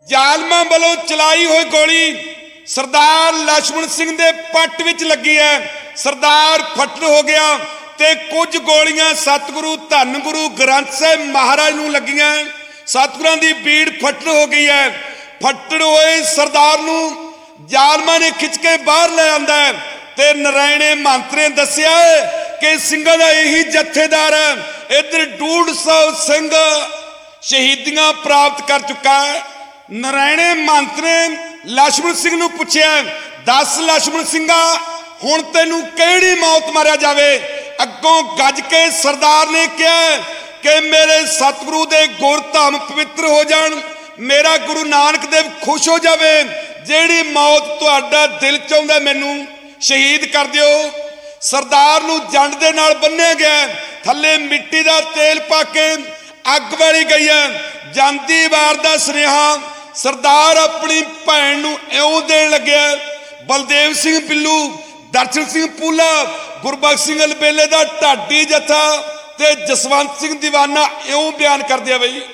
जालमां वालों चलाई हुई गोली सरदार लक्ष्मण सिंह दे पट विच लगी है। सरदार फट्ट हो गया ते कुछ गोलियां सतगुरु धन गुरु ग्रंथ साहिब महाराज नूं लगियां। सतगुरां दी बीड़ फट्ट हो गई है। फट्टड़ होए सरदार नूं जालमां ने खिंच के बाहर ले आंदा है ते नारायणे महंत ने दस्सिया कि ਸਿੰਘਾਂ ਦਾ यही जथेदार है। इधर 150 सिंह शहीदियां प्राप्त कर चुका है। नारायणे महंत ने लक्ष्मण सिंह नूं पुछया, दस लक्ष्मण सिंघा हुण तैनूं किहड़ी मौत मारिया जावे? अगों गज के सरदार ने कहा कि मेरे सतगुरु दे गुरधाम पवित्र हो जाण, मेरा गुरु नानक देव खुश हो जावे, जिहड़ी मौत तुहाडा दिल चाहुंदा मैनूं शहीद कर दिओ। सरदार नूं जंड दे नाल बन्निया गया, थल्ले मिट्टी दा तेल पा के अग वाली गई है। जांदी वार दा सुनेहा सरदार अपनी भैन नूं इउं देण लग्या। बलदेव सिंह बिल्लू, दर्शन सिंह पूला, गुरबख्श सिंह अलबेले दा ढाडी जथा ते जसवंत सिंह दीवाना इउं बयान करदे आ बई।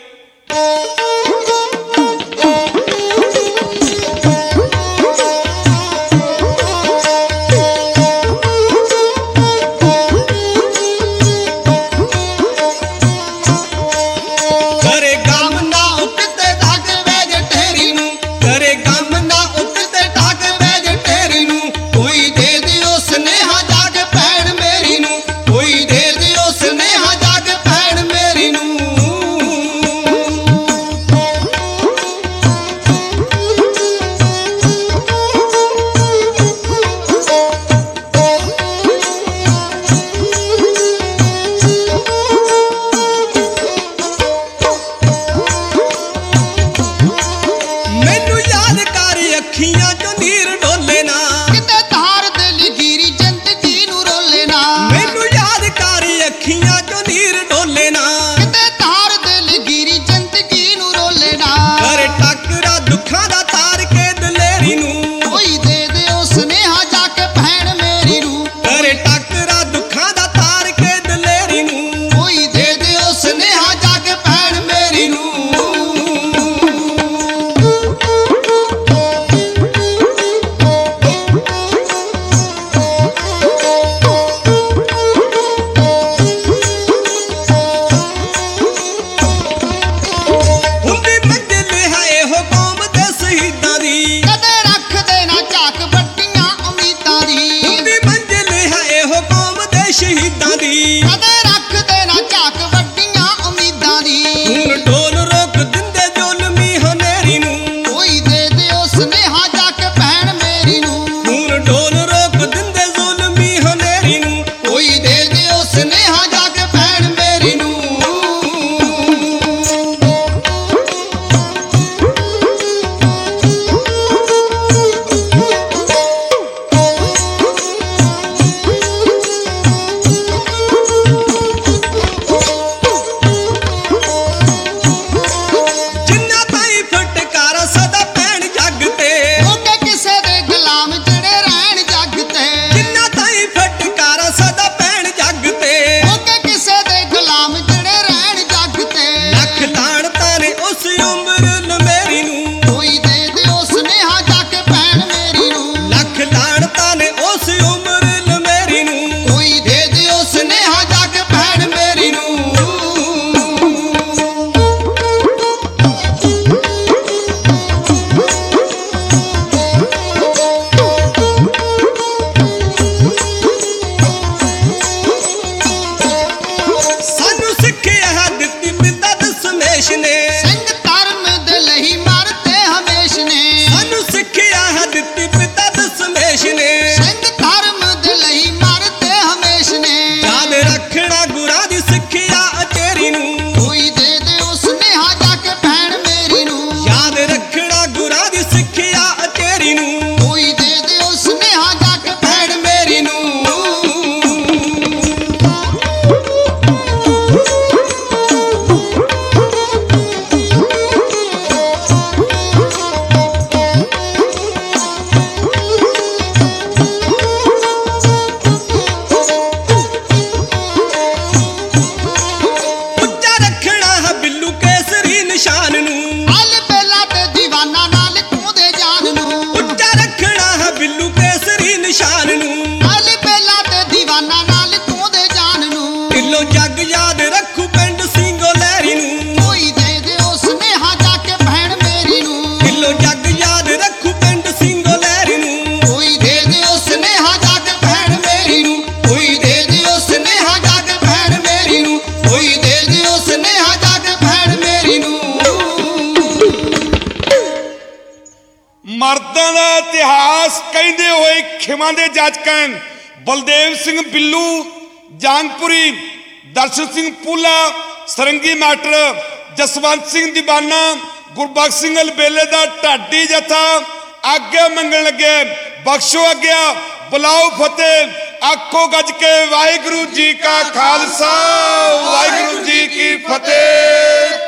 ਮਰਦਾਂ ਦਾ ਇਤਿਹਾਸ ਕਹਿੰਦੇ ਹੋਏ ਖਿਮਾ ਦੇ ਜਾਜਕਾਂ ਬਲਦੇਵ ਸਿੰਘ ਬਿੱਲੂ ਜੰਗਪੁਰੀ, ਦਰਸ਼ਨ ਸਿੰਘ ਪੂਲਾ, ਸਰੰਗੀ ਮਾਸਟਰ, ਜਸਵੰਤ ਸਿੰਘ ਦੀਵਾਨਾ, ਗੁਰਬਖਸ਼ ਸਿੰਘ ਅਲਬੇਲੇ ਦਾ ਢਾਡੀ ਜਥਾ ਆਗਿਆ ਮੰਗਣ ਲੱਗੇ। ਬਖਸ਼ੋ ਆਗਿਆ, ਬੁਲਾਓ ਫਤਿਹ, ਆਖੋ ਗੱਜ ਕੇ ਵਾਹਿਗੁਰੂ ਜੀ ਕਾ ਖਾਲਸਾ, ਵਾਹਿਗੁਰੂ ਜੀ ਕੀ ਫਤਿਹ।